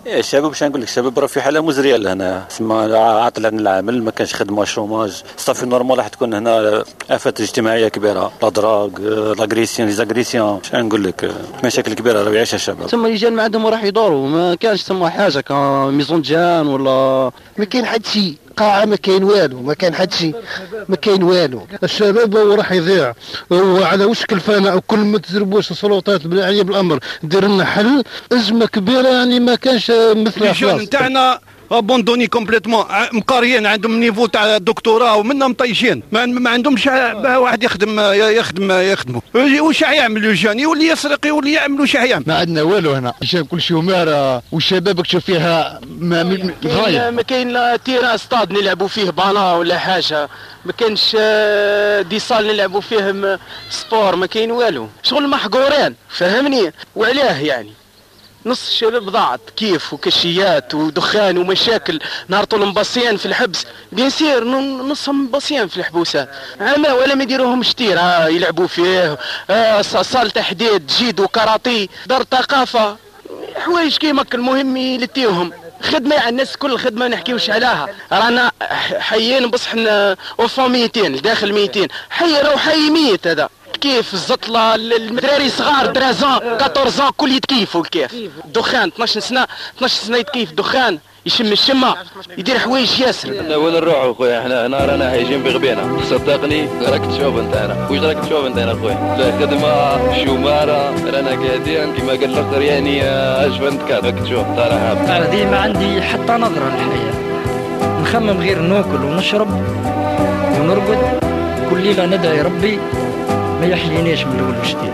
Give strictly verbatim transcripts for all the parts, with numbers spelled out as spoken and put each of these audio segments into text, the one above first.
يا الشباب باش نقول لك الشباب راه في حاله مزريه لهنا، تسمى عاطل عن العمل، ما كانش خدمه، شوماج، صافي نورمال راح تكون هنا افات اجتماعيه كبيره، لا دراغ، لاغريسيون، ليزاغريسيون، شنو نقول لك، مشاكل كبيره راه يعيشها الشباب. ثم رجال ما عندهم راح يدوروا، ما كانش ثم حاجه كميزون جان ولا ما كاين حد شيء، قاعه ما كاين والو، ما كان حد شيء، ما كاين والو. الشباب هو راح يضيع، وعلى وشك الفناء، وكل ما تزربوش السلطات بالعنايه بالامر دير لنا حل ازمه كبيره يعني ما كانش مثلها. الجون نتاعنا ابوندوني كومبليتمون، مقاريين عندهم نيفو تاع دكتوراه ومنهم طيشين، ما, ما عندهمش واحد يخدم يخدم يخدموا. واش يعمل الجون؟ يولي يسرق، يولي يعمل واش يعمل. ما عندنا والو هنا، الجون كل شيء وماره، والشباب تشوف فيها ما غايه. ما كاين لا تيران ستاد نلعبوا فيه بانا ولا حاجه، ما كانش دي صال نلعبوا فيه سبور، ما كاين والو، شغل محقورين فهمني. وعلاه يعني نص الشباب ضاعت كيف، وكشيات ودخان ومشاكل، نهار طول مبصيان في الحبس، بيان سير نصهم مبصيان في الحبوسات، عما ولا ما يديروهم شتير آه يلعبوا فيه، آه صال تحديد، جيد وكاراتي، دار ثقافه، حوايج كيما المهم يلتيوهم. خدمة على الناس، كل الخدمة نحكيوش عليها، رانا حيين بصح اوفون ميتين داخل ميتين، حي راهو حي ميت هذا. كيف الزطلة الدراري صغار ترازون أربعطاش كل يتكيفوا كيف دخان اثناش سنة اثناش سنة يتكيف دخان، يشم الشمة، يدير حوايج ياسر. انا وين نروحوا خويا؟ احنا هنا رانا هايجين بغبينا، صدقني راك تشوف انت هنا، واش راك تشوف انت هنا خويا؟ لا خدمة شومارة، رانا قاعدين كيما قال الاخر يعني اجفنت كات، راك تشوف ترى هذه ما عندي حتى نظرة للحياة، نخمم غير ناكل ونشرب ونرقد، كل ليلة ندعي ربي ما يحيينيش من الاول وجديد.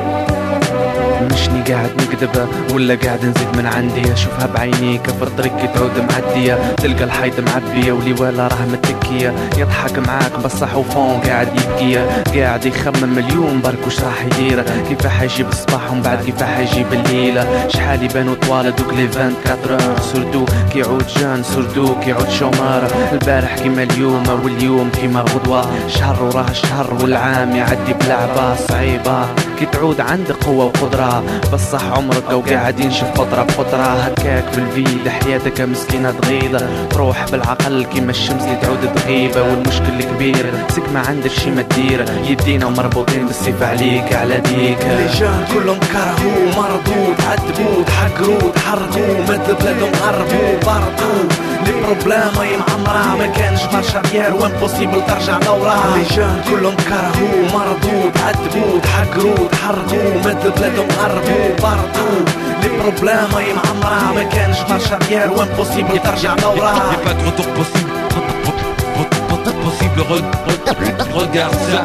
مشني قاعد نكذب ولا قاعد نزيد من عندي، اشوفها بعيني كف الطريق كي تعود معديه، تلقى الحيط معبيه ولي ولا راه متكيه، يضحك معاك بصح وفون قاعد يبكي، قاعد يخمم مليون برك وش راح يدير، كيف حيجيب الصباح ومن بعد كيف حيجيب الليل، شحال يبانو طوال دوك لي أربعة وعشرين سردو كي يعود جان، سردو كي يعود شومار، البارح كيما اليوم واليوم كيما غدوه، شهر وراه شهر والعام يعدي بلعبه صعيبه، كي تعود عندك قوه وقدره بصح عمرك لو قاعد ينشف فتره بفتره، هكاك في الفيد حياتك مسكينه تغيض، تروح بالعقل كيما الشمس اللي تعود تغيبه، والمشكل الكبير سك ما عندك شي ما تدير، يدينا ومربوطين بالسيف عليك على ديك. الرجال كلهم كرهوا مرضوا تعذبوا تحقروا تحرقوا، مد بلادهم هربوا برطوا، لي بروبلام هي معمرة، ما كانش مارشا ديال وامبوسيبل ترجع لورا. الرجال كلهم كرهوا مرضوا تعذبوا تحقروا تحرقوا، مد بلادهم هربوا برطوا، لي بروبلام هي معمرة، ما كانش مارشا ديال وامبوسيبل ترجع لورا. Y'a pas de retour possible, possible, regarde ça.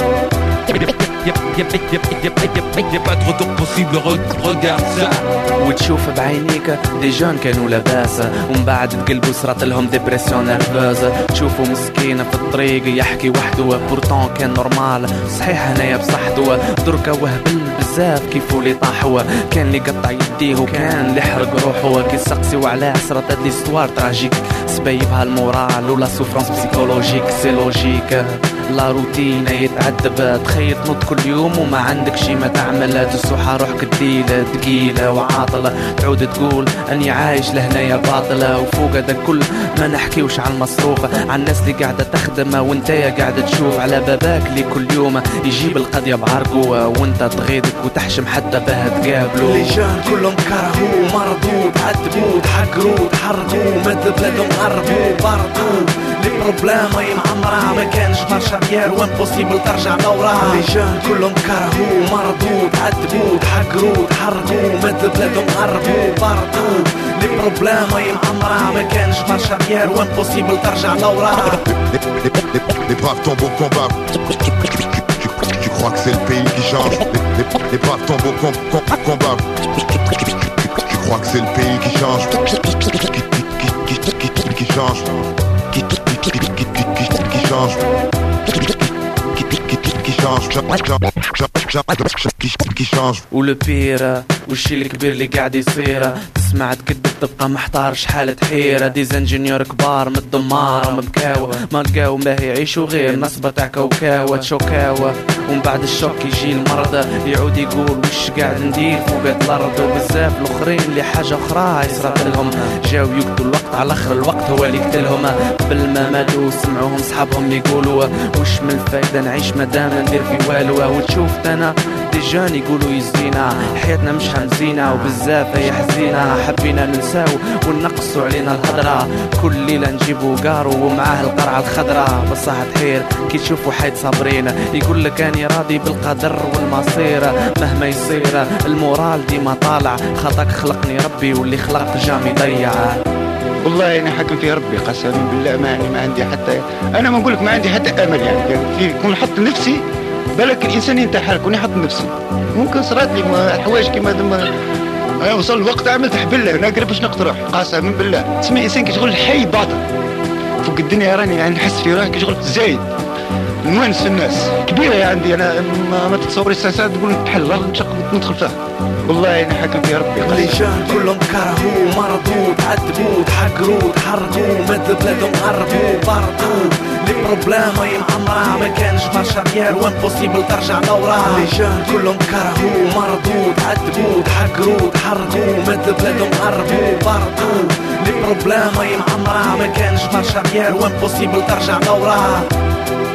Y'a pas de retour possible, regarde ça. وتشوف بعينيك دي جون كانوا لاباس، ومن بعد تقلبوا صرات لهم ديبرسيون نيرفوز، تشوفوا مسكينة في الطريق يحكي وحده، بورتون كان نورمال صحيح هنايا بصحته، دركا وهبل بزاف كيفو لي طاحوا، كان اللي قطع يديه وكان اللي حرق روحه، كي سقسيو على صرات هاد ليستوار تراجيك، سبايبها المورال ولا سوفرانس بسيكولوجيك، سي لوجيك لا روتين يتعذب، تخيل تنط كل يوم وما عندك شي ما تعمل، تسوحها روحك تقيلة تقيلة وعاطلة، تعود تقول اني عايش لهنايا باطلة، وفوق هذا كل ما نحكيوش عن المصروف، عن الناس اللي قاعدة تخدم وانتيا قاعدة تشوف على باباك اللي كل يوم يجيب القضية بعرقه، وانت تغيظك وتحشم حتى باه تقابله. الرجال كلهم كرهوا مرضوا تعذبوا تحقروا تحرقوا، مد بلادهم هربوا برطوا، لي بروبلام هي معمرة، ما كانش مارشا ديال وامبوسيبل ترجع لورا. الرجال كلهم كرهوا مرضوا تعذبوا تحقروا تحرقوا، مد بلادهم هربوا برطوا، لي بروبلام هي معمرة، ما كانش مارشا ديال وامبوسيبل ترجع لورا. Les braves tombent au combat. Tu crois que c'est le pays qui change? Les braves tombent au combat. Tu crois que c'est le pays qui change? Qui change? Qui change? Ou le pire, والشي الكبير اللي قاعد يصير. تسمع تكذب تبقى محتار شحال حيرة. ديزانجينيور كبار من الدمار مبكاوة ما لقاو ما يعيشوا غير نصبة تاع كوكاوة تشوكاوة. ومن بعد الشوك يجي المرضى يعود يقول وش قاعد ندير فوق الارض. وبزاف الاخرين اللي حاجة اخرى يصرات لهم جاو يقتلوا الوقت على اخر الوقت هو اللي يقتلهم. قبل ما ماتوا سمعوهم صحابهم يقولوا وش من الفايدة نعيش مادام ندير في والو. وتشوف انا ديجان يقولوا يزينا حياتنا مش همزينة وبزاف هي حزينة. حبينا ننساو ونقصوا علينا الهضرة كل ليلة نجيبوا قارو ومعاه القرعة الخضراء. بصح تحير كي تشوفوا حيد صابرين يقول لك اني راضي بالقدر والمصير مهما يصير. المورال ديما طالع خطاك خلقني ربي واللي خلقت جامي ضيعه. والله انا حكم في ربي قسما بالله ما يعني ما عندي حتى انا ما نقولك ما عندي حتى امل يعني في كون نحط نفسي بالك الانسان ينتحر كون يحط نفسي ممكن صرات لي حوايج كيما ذم. انا وصل الوقت عملت حبله انا قرب باش نقترح قسما بالله. تسمع انسان كي شغل حي باطل فوق الدنيا راني يعني نحس في روحي كي شغل زايد نونس في الناس كبيره عندي انا ما, ما تتصوري ساعات تقول نتحل نشق ندخل فيها. والله انا حكم في ربي. اللجان كلهم كرهوا مرضوا تعذبوا تحقروا تحرقوا مد بلادهم هربوا برضوا لي بروبلام هي معمرة ما كانش مارش اريير وان بوسيبل ترجع لورا. اللجان كلهم كرهوا مرضوا تعذبوا تحقروا تحرقوا مد بلادهم هربوا برضوا لي بروبلام هي معمرة ما كانش مارش اريير وان بوسيبل ترجع لورا.